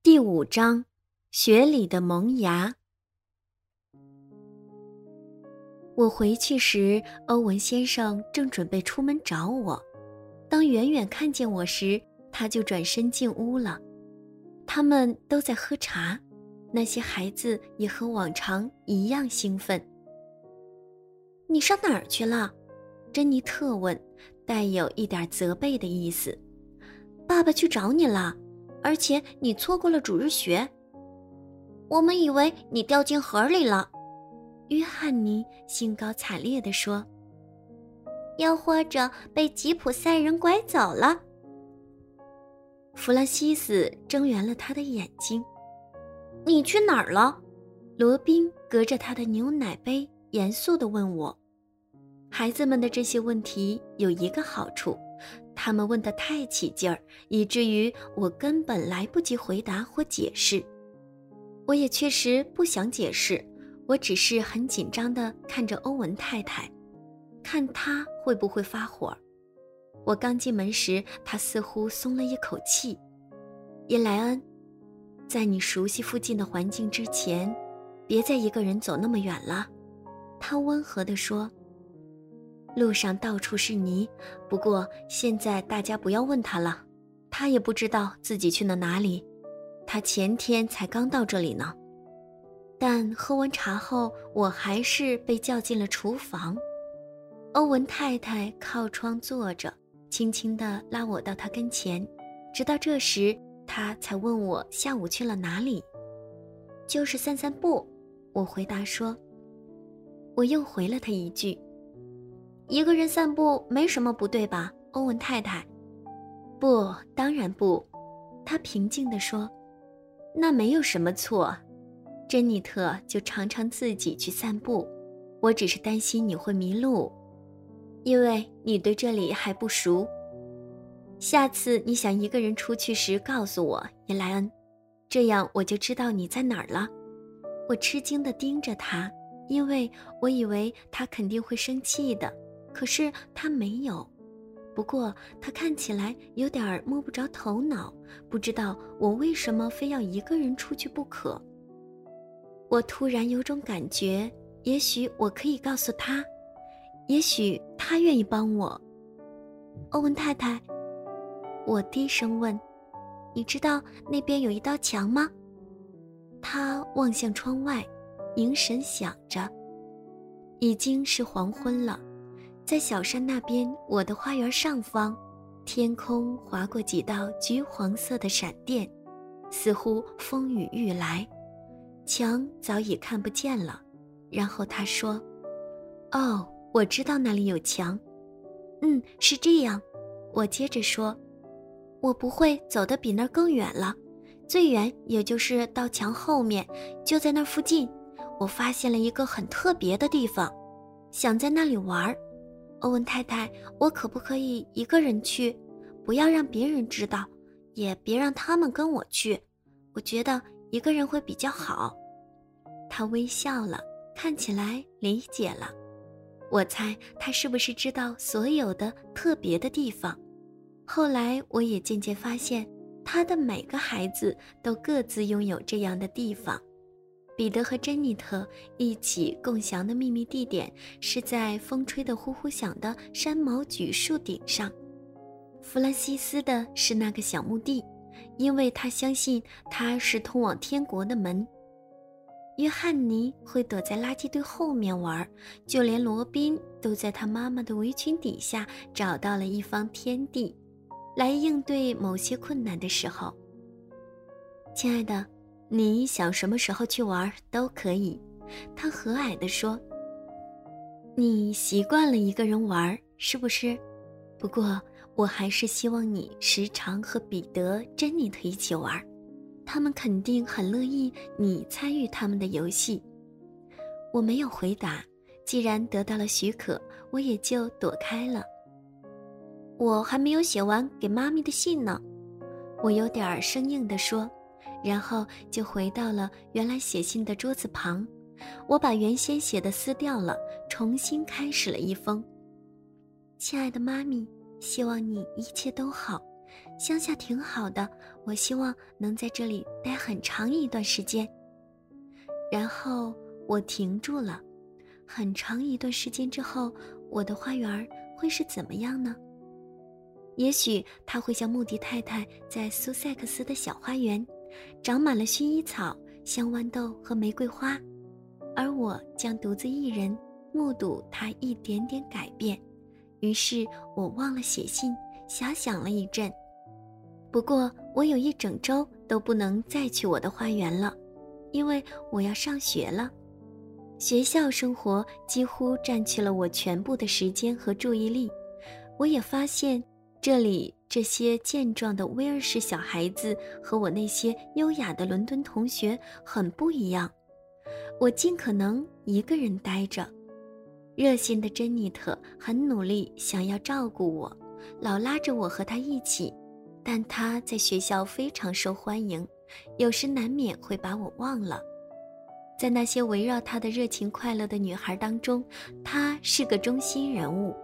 第5章，雪里的萌芽。我回去时，欧文先生正准备出门找我。当远远看见我时，他就转身进屋了。他们都在喝茶，那些孩子也和往常一样兴奋。你上哪儿去了？珍妮特问，带有一点责备的意思。爸爸去找你了，而且你错过了主日学。我们以为你掉进河里了，约翰尼兴高采烈地说。又或者被吉普赛人拐走了。弗兰西斯睁圆了他的眼睛。你去哪儿了？罗宾隔着他的牛奶杯严肃地问我。孩子们的这些问题有一个好处，他们问得太起劲儿，以至于我根本来不及回答或解释。我也确实不想解释，我只是很紧张地看着欧文太太，看她会不会发火。我刚进门时，她似乎松了一口气。伊莱恩，在你熟悉附近的环境之前，别再一个人走那么远了，她温和地说。路上到处是泥，不过现在大家不要问他了，他也不知道自己去了哪里，他前天才刚到这里呢。但喝完茶后，我还是被叫进了厨房。欧文太太靠窗坐着，轻轻地拉我到她跟前，直到这时，她才问我下午去了哪里。就是散散步，我回答说。我又回了他一句。一个人散步没什么不对吧，欧文太太？不，当然不，他平静地说。那没有什么错，珍妮特就常常自己去散步，我只是担心你会迷路，因为你对这里还不熟。下次你想一个人出去时告诉我，伊莱恩，这样我就知道你在哪儿了。我吃惊地盯着他，因为我以为他肯定会生气的。可是他没有，不过他看起来有点摸不着头脑，不知道我为什么非要一个人出去不可。我突然有种感觉，也许我可以告诉他，也许他愿意帮我。欧文太太，我低声问，你知道那边有一道墙吗？他望向窗外，凝神想着。已经是黄昏了。在小山那边，我的花园上方，天空划过几道橘黄色的闪电，似乎风雨欲来。墙早已看不见了。然后他说：哦，我知道那里有墙。是这样。我接着说，我不会走得比那儿更远了，最远也就是到墙后面，就在那附近。我发现了一个很特别的地方，想在那里玩。欧文太太，我可不可以一个人去？不要让别人知道，也别让他们跟我去。我觉得一个人会比较好。他微笑了，看起来理解了。我猜他是不是知道所有的特别的地方？后来我也渐渐发现，他的每个孩子都各自拥有这样的地方。彼得和珍妮特一起共享的秘密地点是在风吹得呼呼响的山毛榉树顶上。弗兰西斯的是那个小墓地，因为他相信它是通往天国的门。约翰尼会躲在垃圾堆后面玩，就连罗宾都在他妈妈的围裙底下找到了一方天地，来应对某些困难的时候。亲爱的，你想什么时候去玩都可以，他和蔼地说。你习惯了一个人玩，是不是？不过我还是希望你时常和彼得、珍妮特一起玩，他们肯定很乐意你参与他们的游戏。我没有回答，既然得到了许可，我也就躲开了。我还没有写完给妈咪的信呢，我有点生硬地说。然后就回到了原来写信的桌子旁，我把原先写的撕掉了，重新开始了一封。亲爱的妈咪，希望你一切都好， 乡下挺好的，我希望能在这里待很长一段时间。然后我停住了。很长一段时间之后，我的花园会是怎么样呢？也许它会像穆迪太太在苏塞克斯的小花园，长满了薰衣草、香豌豆和玫瑰花，而我将独自一人目睹它一点点改变。于是我忘了写信，遐想了一阵。不过我有一整周都不能再去我的花园了，因为我要上学了。学校生活几乎占据了我全部的时间和注意力。我也发现这里这些健壮的威尔士小孩子和我那些优雅的伦敦同学很不一样。我尽可能一个人待着。热心的珍妮特很努力想要照顾我，老拉着我和她一起，但她在学校非常受欢迎，有时难免会把我忘了。在那些围绕她的热情快乐的女孩当中，她是个中心人物。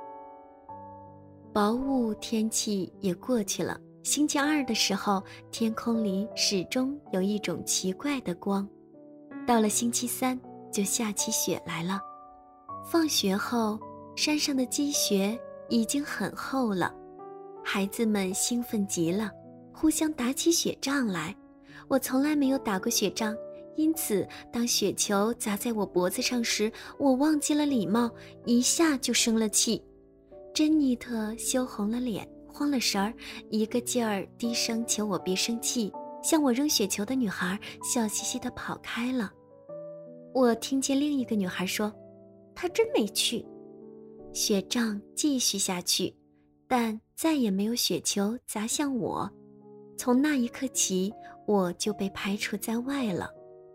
薄雾天气也过去了，星期二的时候，天空里始终有一种奇怪的光。到了星期三，就下起雪来了。放学后，山上的积雪已经很厚了，孩子们兴奋极了，互相打起雪仗来。我从来没有打过雪仗，因此当雪球砸在我脖子上时，我忘记了礼貌，一下就生了气。珍妮特羞红了脸，慌了神儿，一个劲儿低声求我别生气，向我扔雪球的女孩笑嘻嘻地跑开了。我听见另一个女孩说，她真没趣。雪仗继续下去，但再也没有雪球砸向我。从那一刻起，我就被排除在外了。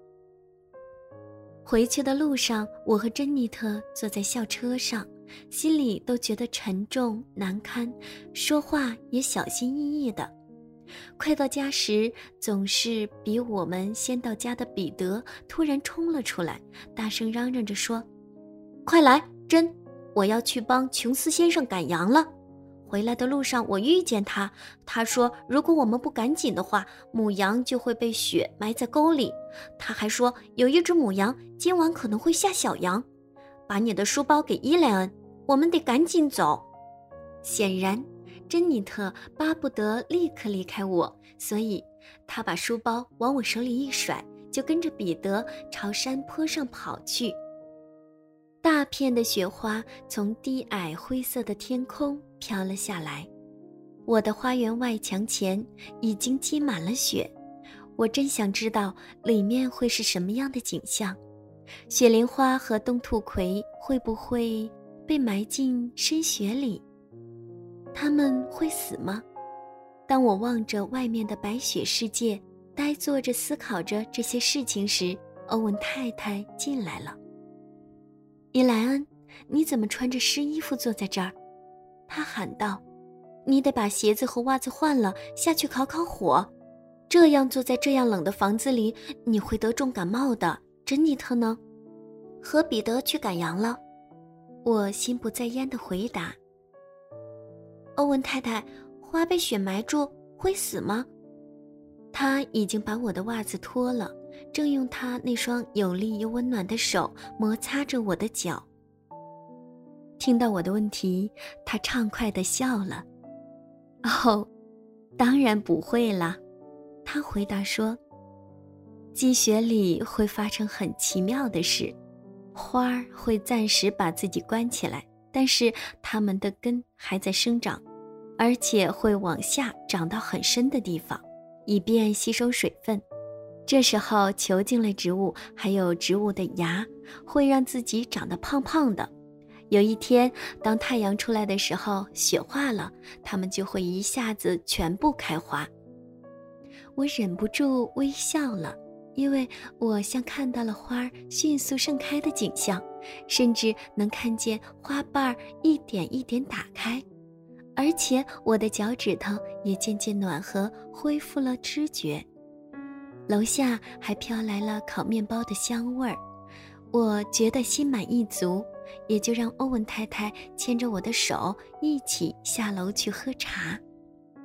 回去的路上，我和珍妮特坐在校车上，心里都觉得沉重难堪，说话也小心翼翼的。快到家时，总是比我们先到家的彼得突然冲了出来，大声嚷嚷着说，快来，珍，我要去帮琼斯先生赶羊了。回来的路上我遇见他，他说如果我们不赶紧的话，母羊就会被雪埋在沟里。他还说有一只母羊今晚可能会下小羊。把你的书包给伊莱恩，我们得赶紧走。显然珍妮特巴不得立刻离开我，所以她把书包往我手里一甩，就跟着彼得朝山坡上跑去。大片的雪花从低矮灰色的天空飘了下来，我的花园外墙前已经积满了雪。我真想知道里面会是什么样的景象。雪莲花和冬兔葵会不会被埋进深雪里？它们会死吗？当我望着外面的白雪世界，呆坐着思考着这些事情时，欧文太太进来了。伊莱恩，你怎么穿着湿衣服坐在这儿？他喊道，你得把鞋子和袜子换了，下去烤烤火。这样坐在这样冷的房子里，你会得重感冒的。珍妮特呢？和彼得去赶羊了。我心不在焉地回答。欧文太太，花被雪埋住会死吗？他已经把我的袜子脱了，正用他那双有力又温暖的手摩擦着我的脚。听到我的问题，他畅快地笑了。哦，当然不会啦，他回答说，积雪里会发生很奇妙的事，花儿会暂时把自己关起来，但是它们的根还在生长，而且会往下长到很深的地方，以便吸收水分。这时候球茎类植物还有植物的芽会让自己长得胖胖的。有一天，当太阳出来的时候，雪化了，它们就会一下子全部开花。我忍不住微笑了，因为我像看到了花迅速盛开的景象，甚至能看见花瓣一点一点打开，而且我的脚趾头也渐渐暖和，恢复了知觉。楼下还飘来了烤面包的香味儿，我觉得心满意足，也就让欧文太太牵着我的手一起下楼去喝茶。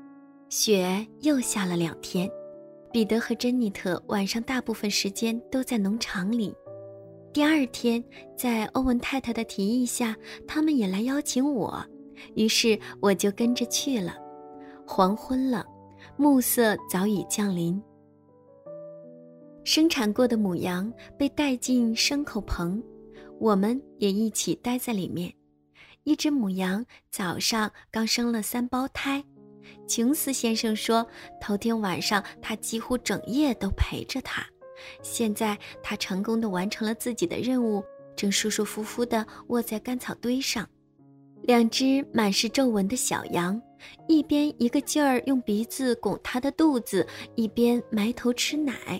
雪又下了2天，彼得和珍妮特晚上大部分时间都在农场里。第2天，在欧文太太的提议下，他们也来邀请我，于是我就跟着去了。黄昏了，暮色早已降临。生产过的母羊被带进牲口棚，我们也一起待在里面。一只母羊早上刚生了3胞胎，琼斯先生说，头天晚上他几乎整夜都陪着它。现在他成功地完成了自己的任务，正舒舒服服地卧在干草堆上。2只满是皱纹的小羊，一边一个劲儿用鼻子拱它的肚子，一边埋头吃奶。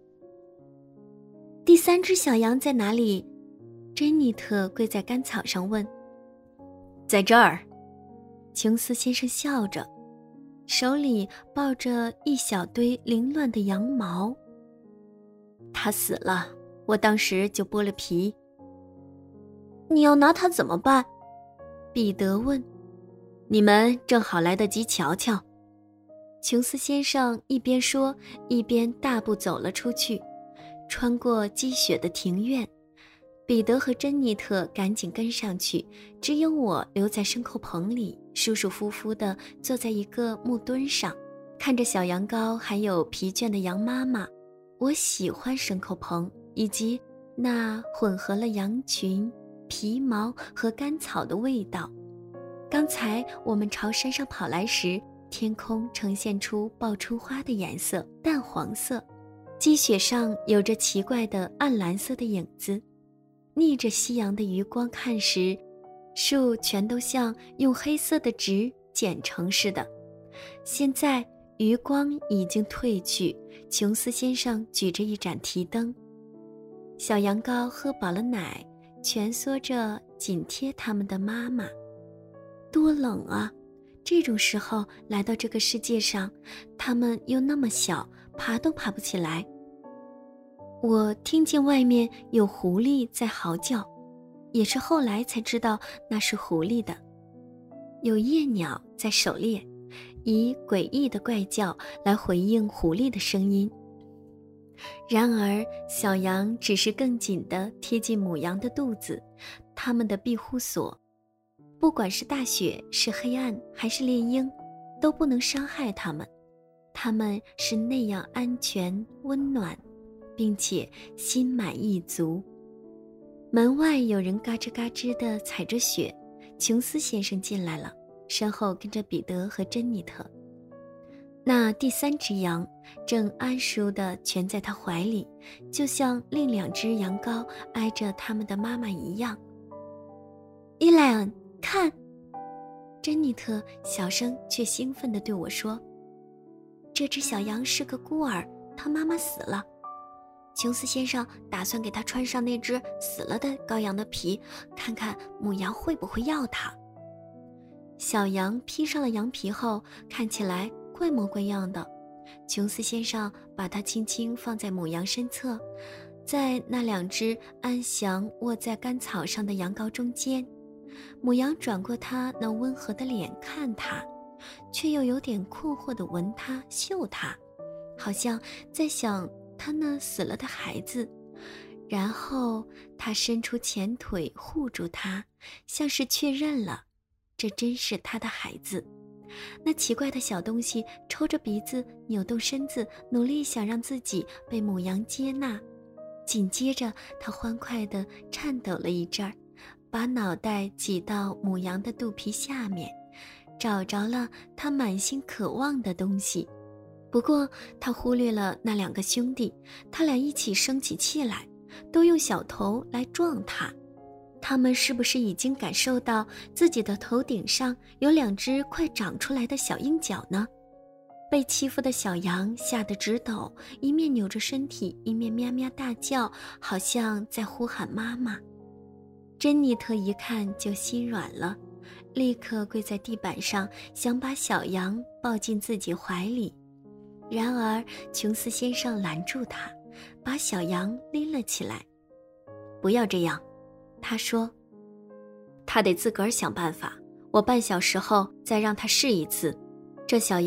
第3只小羊在哪里？珍妮特跪在干草上问。在这儿，琼斯先生笑着，手里抱着一小堆凌乱的羊毛。他死了，我当时就剥了皮。你要拿它怎么办？彼得问。你们正好来得及瞧瞧。琼斯先生一边说，一边大步走了出去，穿过积雪的庭院。彼得和珍妮特赶紧跟上去，只有我留在牲口棚里，舒舒服服地坐在一个木墩上，看着小羊羔还有疲倦的羊妈妈。我喜欢牲口棚以及那混合了羊群、皮毛和干草的味道。刚才我们朝山上跑来时，天空呈现出爆春花的颜色，淡黄色，积雪上有着奇怪的暗蓝色的影子。逆着夕阳的余光看时，树全都像用黑色的纸剪成似的。现在余光已经褪去，琼斯先生举着一盏提灯。小羊羔喝饱了奶，蜷缩着紧贴他们的妈妈。多冷啊！这种时候来到这个世界上，他们又那么小，爬都爬不起来。我听见外面有狐狸在嚎叫，也是后来才知道那是狐狸的。有夜鸟在狩猎，以诡异的怪叫来回应狐狸的声音。然而小羊只是更紧地贴近母羊的肚子，它们的庇护所，不管是大雪，是黑暗，还是猎鹰，都不能伤害它们。它们是那样安全温暖，并且心满意足。门外有人嘎吱嘎吱地踩着雪，琼斯先生进来了，身后跟着彼得和珍妮特。那第3只羊正安舒地蜷在他怀里，就像另2只羊羔挨着他们的妈妈一样。伊莱恩，看！珍妮特小声却兴奋地对我说，这只小羊是个孤儿，他妈妈死了。琼斯先生打算给他穿上那只死了的羔羊的皮，看看母羊会不会要它。小羊披上了羊皮后，看起来怪模怪样的。琼斯先生把它轻轻放在母羊身侧，在那2只安详卧在干草上的羊羔中间。母羊转过它那温和的脸看它，却又有点困惑地闻它嗅它，好像在想他那死了的孩子。然后他伸出前腿护住他，像是确认了这真是他的孩子。那奇怪的小东西抽着鼻子，扭动身子，努力想让自己被母羊接纳。紧接着他欢快地颤抖了一阵儿，把脑袋挤到母羊的肚皮下面，找着了他满心渴望的东西。不过他忽略了那2个兄弟，他俩一起生起气来，都用小头来撞他。他们是不是已经感受到自己的头顶上有2只快长出来的小鹰角呢？被欺负的小羊吓得直抖，一面扭着身体，一面喵喵大叫，好像在呼喊妈妈。珍妮特一看就心软了，立刻跪在地板上，想把小羊抱进自己怀里。然而琼斯先生拦住他，把小羊拎了起来。不要这样，他说，他得自个儿想办法，我半小时后再让他试一次。这小羊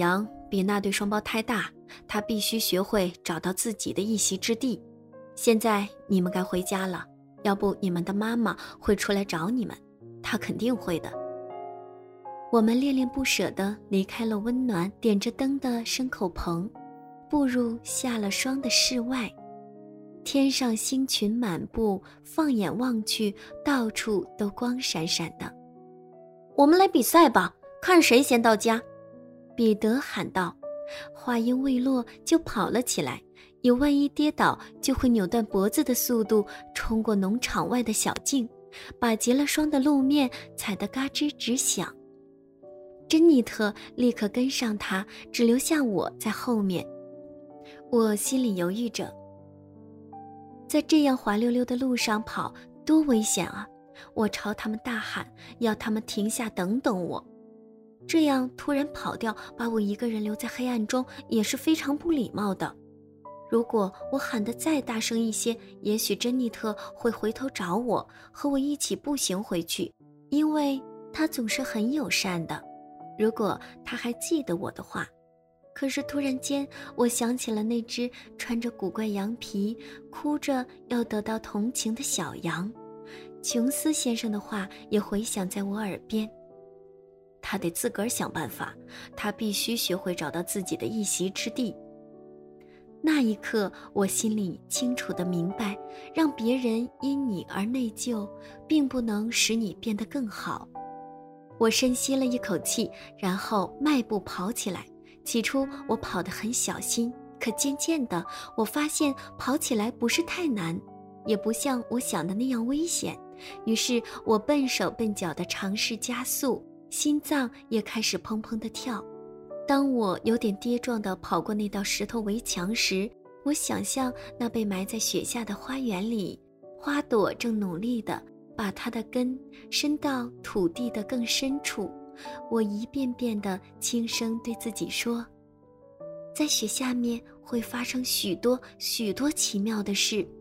比那对双胞胎大，他必须学会找到自己的一席之地。现在你们该回家了，要不你们的妈妈会出来找你们，她肯定会的。我们恋恋不舍地离开了温暖点着灯的牲口棚，步入下了霜的室外。天上星群满布，放眼望去，到处都光闪闪的。我们来比赛吧，看谁先到家。彼得喊道，话音未落就跑了起来，以万一跌倒就会扭断脖子的速度冲过农场外的小径，把结了霜的路面踩得嘎吱直响。珍妮特立刻跟上他，只留下我在后面。我心里犹豫着，在这样滑溜溜的路上跑多危险啊！我朝他们大喊，要他们停下等等我。这样突然跑掉，把我一个人留在黑暗中也是非常不礼貌的。如果我喊得再大声一些，也许珍妮特会回头找我，和我一起步行回去，因为她总是很友善的，如果她还记得我的话。可是突然间，我想起了那只穿着古怪羊皮、哭着要得到同情的小羊，琼斯先生的话也回响在我耳边。他得自个儿想办法，他必须学会找到自己的一席之地。那一刻，我心里清楚地明白，让别人因你而内疚，并不能使你变得更好。我深吸了一口气，然后迈步跑起来。起初我跑得很小心，可渐渐的，我发现跑起来不是太难，也不像我想的那样危险。于是我笨手笨脚地尝试加速，心脏也开始砰砰地跳。当我有点跌撞地跑过那道石头围墙时，我想象那被埋在雪下的花园里，花朵正努力地把它的根伸到土地的更深处。我一遍遍地轻声对自己说，在雪下面会发生许多许多奇妙的事。